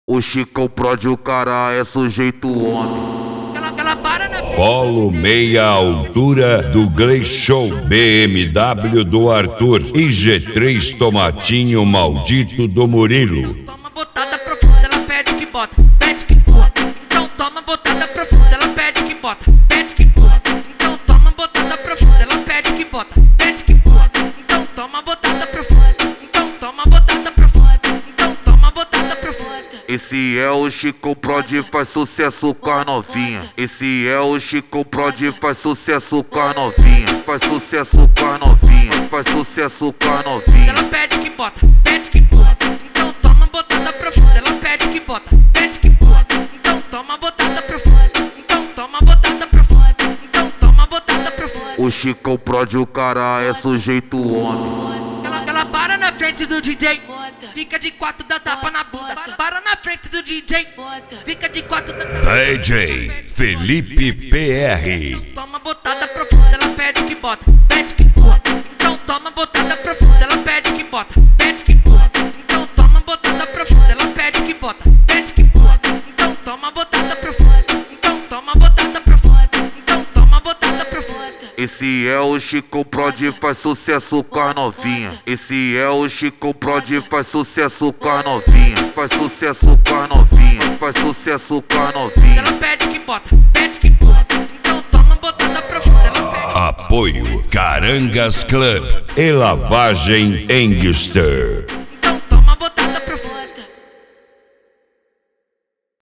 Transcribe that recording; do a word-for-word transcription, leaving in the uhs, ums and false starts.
O Chicão Prod, o cara é sujeito homem. Ela, ela para na frente. Polo meia altura do Gleishon, B M W do Arthur e G três Tomatinho maldito do Murilo. Toma botada profunda, ela pede que bota, pede que bota. Então toma botada profunda, ela pede que bota, pede que bota. Então toma botada profunda, ela pede que bota, pede que bota. Então toma botada profunda, então toma botada profunda, então toma botada profunda. Esse é o Chicão Prod, faz sucesso com a novinha. Esse é o Chicão Prod, faz sucesso com a novinha. Faz sucesso com a novinha, faz sucesso com a novinha. Ela pede que bota, pede que bota. Então toma botada profunda, ela pede que bota, pede que bota. Então toma botada profunda, então toma botada profunda, então toma botada profunda. O Chicão Prod, o cara é sujeito homem. Ela, ela para na frente do D J, fica de quatro, dá tapa na bunda. Para na frente do D J, fica de quatro, dá tapa. D J Felipe P R. Toma botada profunda, ela pede que bota, pede que bota. Então toma botada profunda, ela pede que bota, pede que bota. Então toma botada profunda, ela pede que bota, pede que bota. Então toma botada profunda, então toma botada profunda, então toma botada profunda. Esse é o Chicão Prod, faz sucesso com a novinha. Esse é o Chicão Prod, faz sucesso com a novinha. Faz sucesso com a novinha, faz sucesso com a novinha. Ela pede que bota, pede que bota. Então toma botada profunda, ela pede. Apoio Carangas Club e Lavagem Engster.